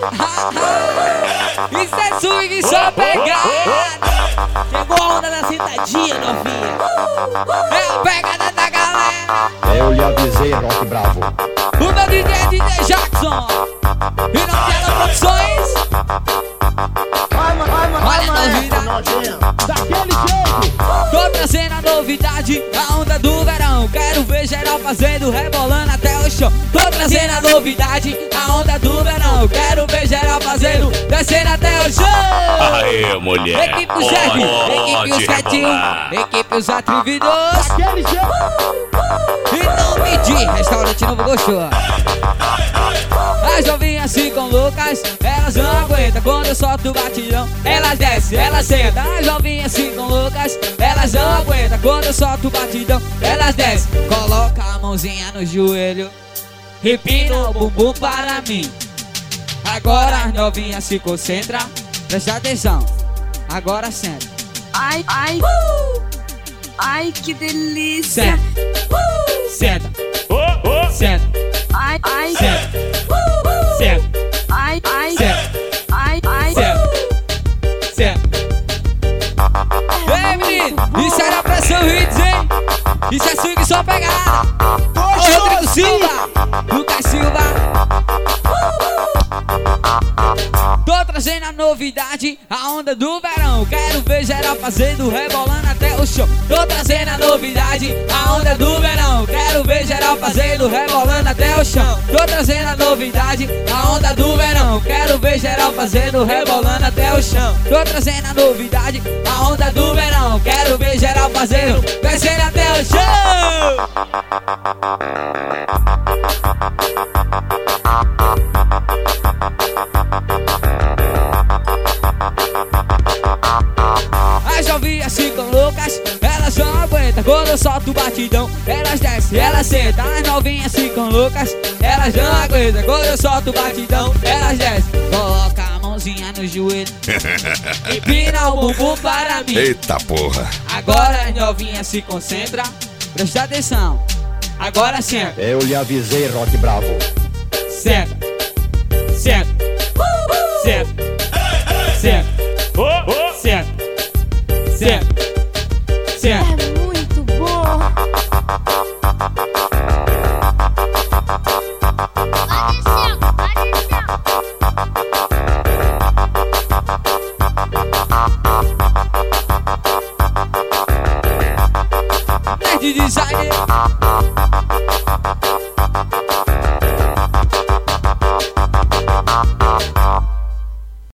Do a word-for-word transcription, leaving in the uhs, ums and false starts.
Isso é swing, só pegada. Chegou a onda da sentadinha, novinha. É a pegada da galera. Eu lhe avisei, Rock Bravo. O meu D J é D J Jackson. E não tem produções. Olha a novidade. Daquele jeito. Tô trazendo a novidade, a onda do verão. Quero ver geral fazendo, rebolando até o chão. Tô trazendo a novidade, a onda do verão. Quero ver geral fazendo, descendo até o chão. Aê, mulher. Equipe o Jeff, equipe os quietinhos, equipe os atrevidos. Daquele jeito. E não medir, restaurante novo gostou. As novinhas ficam loucas, elas não aguentam quando eu solto o batidão. Elas descem, elas sentam. As novinhas ficam loucas, elas não aguentam quando eu solto o batidão. Elas descem, coloca a mãozinha no joelho, empina o bumbum para mim. Agora as novinhas se concentram, presta atenção. Agora senta. Ai, ai, Uh! ai, que delícia. Senta, uh! Senta, senta, Ai, ai, senta, senta, ai, ai, senta. ai, ai. Certo. Ei, menino, isso era pressão hits, hein? Isso é swing só pegada. Ô, Rodrigo Silva, Lucas Silva. Tô trazendo a novidade, a onda do verão. Quero ver geral fazendo, rebolando até o chão. Tô trazendo a novidade, a onda do verão. Quero ver geral fazendo, rebolando até o chão. Tô trazendo a novidade, a onda do verão. Quero ver geral fazendo, rebolando até o chão. Tô trazendo a novidade, a onda do verão. Quero ver geral fazendo, descendo até o chão. As novinhas ficam loucas, elas não aguentam quando eu solto o batidão. Elas descem, elas sentam. As novinhas ficam loucas, elas não aguentam quando eu solto o batidão. Elas descem, coloca a mãozinha no joelho, empina o bumbum para mim. Eita porra. Agora as novinhas se concentram, presta atenção. Agora senta, Eu lhe avisei, Rock Bravo. senta, senta, senta, senta, senta, senta, senta. É muito bom. Nerd Designer.